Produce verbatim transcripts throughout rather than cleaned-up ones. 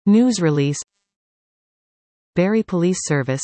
News release. Barrie Police Service.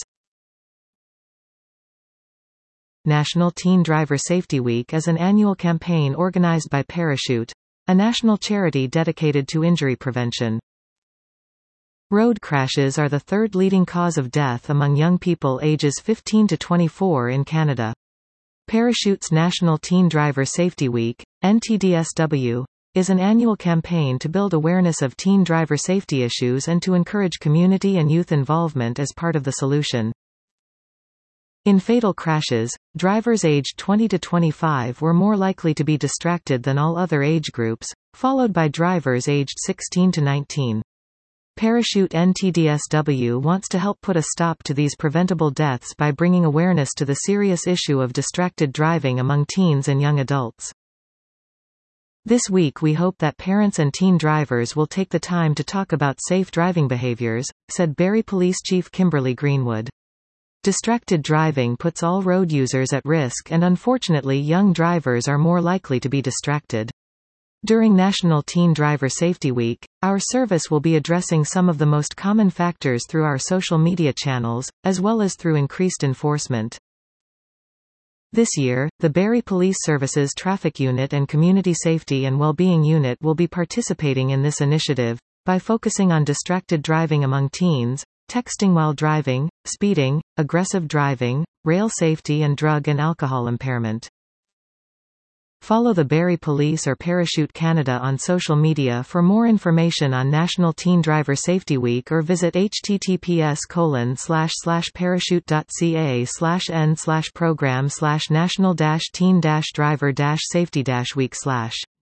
National Teen Driver Safety Week is an annual campaign organized by Parachute, a national charity dedicated to injury prevention. Road crashes are the third leading cause of death among young people ages fifteen to twenty-four in Canada. Parachute's National Teen Driver Safety Week, N T D S W, is an annual campaign to build awareness of teen driver safety issues and to encourage community and youth involvement as part of the solution. In fatal crashes, drivers aged twenty to twenty-five were more likely to be distracted than all other age groups, followed by drivers aged sixteen to nineteen. Parachute N T D S W wants to help put a stop to these preventable deaths by bringing awareness to the serious issue of distracted driving among teens and young adults. This week we hope that parents and teen drivers will take the time to talk about safe driving behaviors, said Barrie Police Chief Kimberly Greenwood. Distracted driving puts all road users at risk, and unfortunately young drivers are more likely to be distracted. During National Teen Driver Safety Week, our service will be addressing some of the most common factors through our social media channels, as well as through increased enforcement. This year, the Barrie Police Services Traffic Unit and Community Safety and Wellbeing Unit will be participating in this initiative, by focusing on distracted driving among teens, texting while driving, speeding, aggressive driving, rail safety and drug and alcohol impairment. Follow the Barrie Police or Parachute Canada on social media for more information on National Teen Driver Safety Week, or visit https colon slash slash parachute.ca slash n slash program slash national dash teen dash driver dash safety dash week slash